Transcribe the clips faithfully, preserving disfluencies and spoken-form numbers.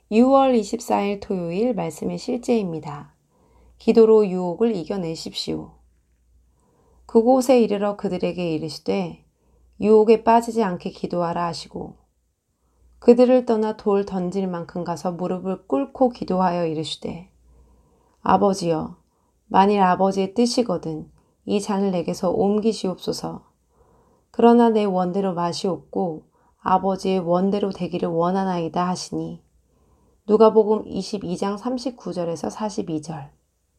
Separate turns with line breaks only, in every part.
유월 이십사일 토요일 말씀의 실제입니다. 기도로 유혹을 이겨내십시오. 그곳에 이르러 그들에게 이르시되 유혹에 빠지지 않게 기도하라 하시고 그들을 떠나 돌 던질 만큼 가서 무릎을 꿇고 기도하여 이르시되 아버지여 만일 아버지의 뜻이거든 이 잔을 내게서 옮기시옵소서. 그러나 내 원대로 마시옵고 아버지의 원대로 되기를 원하나이다 하시니 누가복음 이십이장 삼십구절에서 사십이절.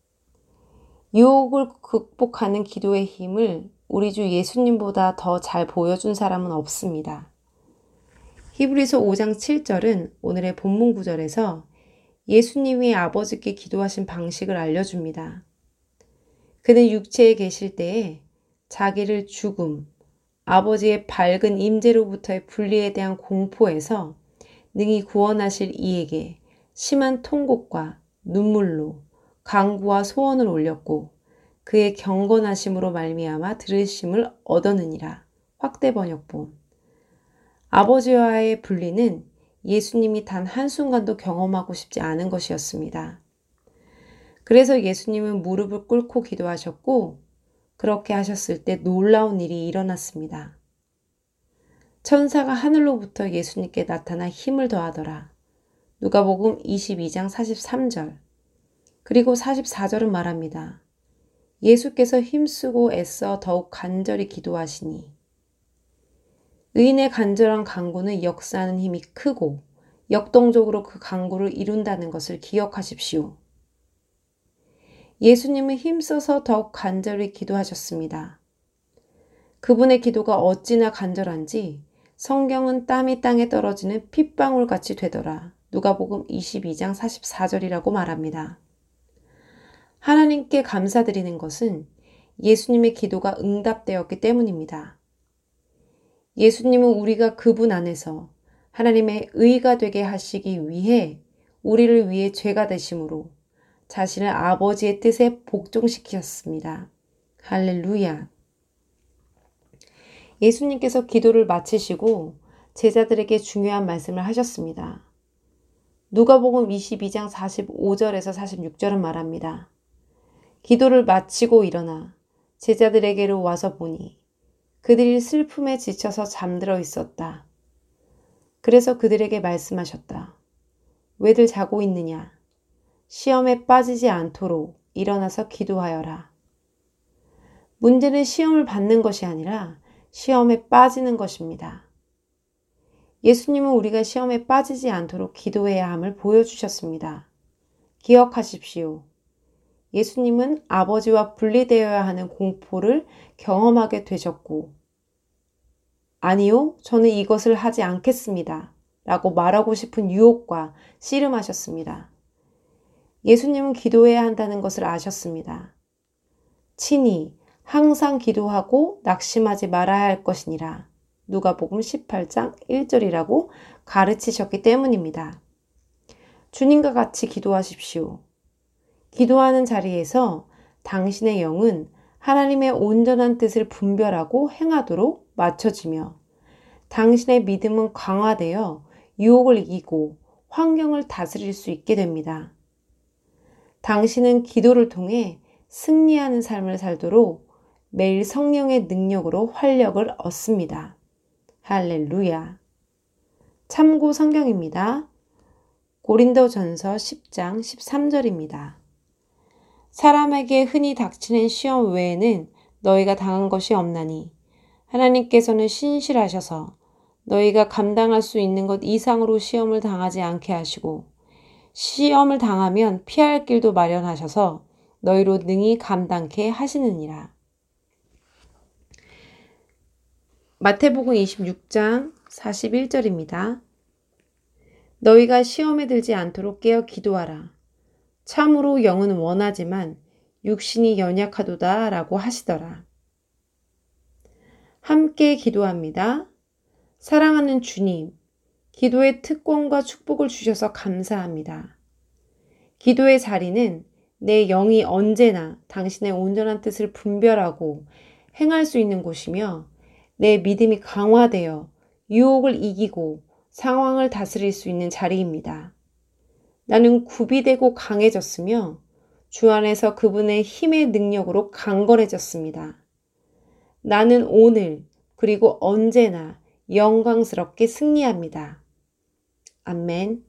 유혹을 극복하는 기도의 힘을 우리 주 예수님보다 더 잘 보여준 사람은 없습니다. 히브리서 오장 칠절은 오늘의 본문 구절에서 예수님이 아버지께 기도하신 방식을 알려줍니다. 그는 육체에 계실 때에 자기를 죽음, 아버지의 밝은 임재로부터의 분리에 대한 공포에서 능히 구원하실 이에게 심한 통곡과 눈물로 간구와 소원을 올렸고 그의 경건하심으로 말미암아 들으심을 얻었느니라. 확대 번역본. 아버지와의 분리는 예수님이 단 한순간도 경험하고 싶지 않은 것이었습니다. 그래서 예수님은 무릎을 꿇고 기도하셨고 그렇게 하셨을 때 놀라운 일이 일어났습니다. 천사가 하늘로부터 예수님께 나타나 힘을 더하더라. 누가복음 이십이장 사십삼절. 그리고 사십사절은 말합니다. 예수께서 힘쓰고 애써 더욱 간절히 기도하시니 의인의 간절한 간구는 역사하는 힘이 크고 역동적으로 그 간구를 이룬다는 것을 기억하십시오. 예수님은 힘써서 더욱 간절히 기도하셨습니다. 그분의 기도가 어찌나 간절한지 성경은 땀이 땅에 떨어지는 핏방울같이 되더라. 누가복음 이십이장 사십사절이라고 말합니다. 하나님께 감사드리는 것은 예수님의 기도가 응답되었기 때문입니다. 예수님은 우리가 그분 안에서 하나님의 의가 되게 하시기 위해 우리를 위해 죄가 되심으로 자신을 아버지의 뜻에 복종시키셨습니다. 할렐루야. 예수님께서 기도를 마치시고 제자들에게 중요한 말씀을 하셨습니다. 누가복음 이십이장 사십오절에서 사십육절은 말합니다. 기도를 마치고 일어나 제자들에게로 와서 보니 그들이 슬픔에 지쳐서 잠들어 있었다. 그래서 그들에게 말씀하셨다. 왜들 자고 있느냐? 시험에 빠지지 않도록 일어나서 기도하여라. 문제는 시험을 받는 것이 아니라 시험에 빠지는 것입니다. 예수님은 우리가 시험에 빠지지 않도록 기도해야 함을 보여주셨습니다. 기억하십시오. 예수님은 아버지와 분리되어야 하는 공포를 경험하게 되셨고 아니요, 저는 이것을 하지 않겠습니다. 라고 말하고 싶은 유혹과 씨름하셨습니다. 예수님은 기도해야 한다는 것을 아셨습니다. 친히 항상 기도하고 낙심하지 말아야 할 것이니라. 누가복음 십팔장 일절이라고 가르치셨기 때문입니다. 주님과 같이 기도하십시오. 기도하는 자리에서 당신의 영은 하나님의 온전한 뜻을 분별하고 행하도록 맞춰지며 당신의 믿음은 강화되어 유혹을 이기고 환경을 다스릴 수 있게 됩니다. 당신은 기도를 통해 승리하는 삶을 살도록 매일 성령의 능력으로 활력을 얻습니다. 할렐루야. 참고 성경입니다. 고린도전서 십장 십삼절입니다. 사람에게 흔히 닥치는 시험 외에는 너희가 당한 것이 없나니 하나님께서는 신실하셔서 너희가 감당할 수 있는 것 이상으로 시험을 당하지 않게 하시고 시험을 당하면 피할 길도 마련하셔서 너희로 능히 감당케 하시느니라. 마태복음 이십육장 사십일절입니다. 너희가 시험에 들지 않도록 깨어 기도하라. 참으로 영은 원하지만 육신이 연약하도다 라고 하시더라. 함께 기도합니다. 사랑하는 주님, 기도의 특권과 축복을 주셔서 감사합니다. 기도의 자리는 내 영이 언제나 당신의 온전한 뜻을 분별하고 행할 수 있는 곳이며 내 믿음이 강화되어 유혹을 이기고 상황을 다스릴 수 있는 자리입니다. 나는 구비되고 강해졌으며 주 안에서 그분의 힘의 능력으로 강건해졌습니다. 나는 오늘 그리고 언제나 영광스럽게 승리합니다. 아멘.